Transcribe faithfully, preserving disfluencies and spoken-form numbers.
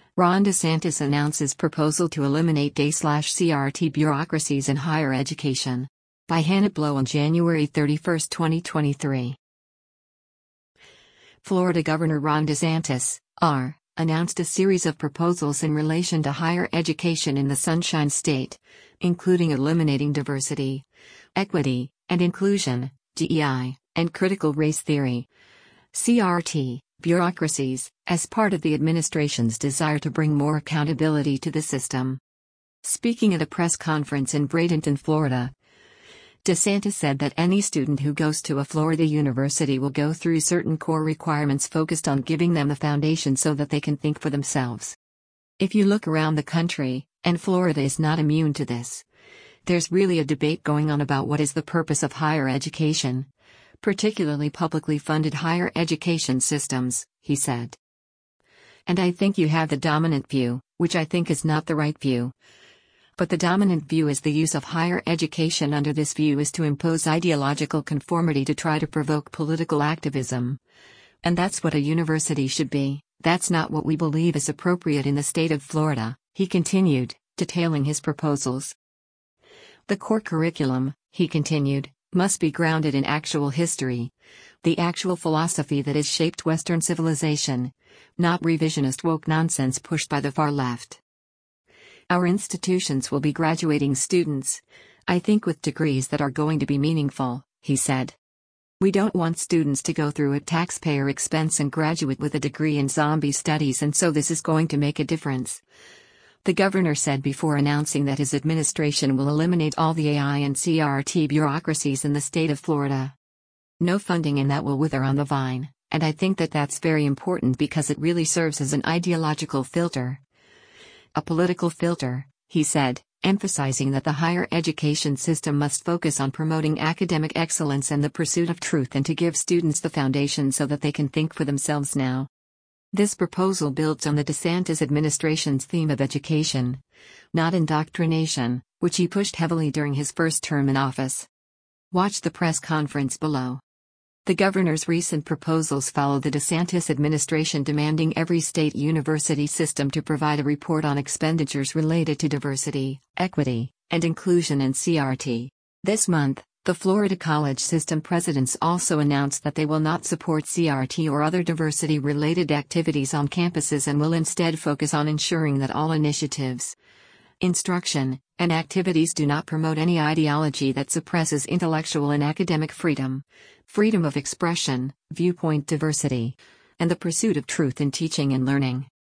Ron DeSantis announces proposal to eliminate day-C R T bureaucracies in higher education. By Hannah Blow on January thirty-first, twenty twenty-three. Florida Governor Ron DeSantis, R., announced a series of proposals in relation to higher education in the Sunshine State, including eliminating diversity, equity, and inclusion, D E I, and critical race theory, C R T, bureaucracies, as part of the administration's desire to bring more accountability to the system. Speaking at a press conference in Bradenton, Florida, DeSantis said that any student who goes to a Florida university will go through certain core requirements focused on giving them the foundation so that they can think for themselves. If you look around the country, and Florida is not immune to this, there's really a debate going on about what is the purpose of higher education, particularly publicly funded higher education systems, he said. And I think you have the dominant view, which I think is not the right view. But the dominant view is the use of higher education under this view is to impose ideological conformity to try to provoke political activism. And that's what a university should be. That's not what we believe is appropriate in the state of Florida, he continued, detailing his proposals. The core curriculum, he continued, must be grounded in actual history, the actual philosophy that has shaped Western civilization, not revisionist woke nonsense pushed by the far left. Our institutions will be graduating students, I think, with degrees that are going to be meaningful, he said. We don't want students to go through at taxpayer expense and graduate with a degree in zombie studies, and so this is going to make a difference. The governor said before announcing that his administration will eliminate all the A I and C R T bureaucracies in the state of Florida. No funding, and that will wither on the vine, and I think that that's very important because it really serves as an ideological filter. A political filter, he said, emphasizing that the higher education system must focus on promoting academic excellence and the pursuit of truth, and to give students the foundation so that they can think for themselves now. This proposal builds on the DeSantis administration's theme of education, not indoctrination, which he pushed heavily during his first term in office. Watch the press conference below. The governor's recent proposals follow the DeSantis administration demanding every state university system to provide a report on expenditures related to diversity, equity, and inclusion in C R T. This month, the Florida college system presidents also announced that they will not support C R T or other diversity-related activities on campuses and will instead focus on ensuring that all initiatives, instruction, and activities do not promote any ideology that suppresses intellectual and academic freedom, freedom of expression, viewpoint diversity, and the pursuit of truth in teaching and learning.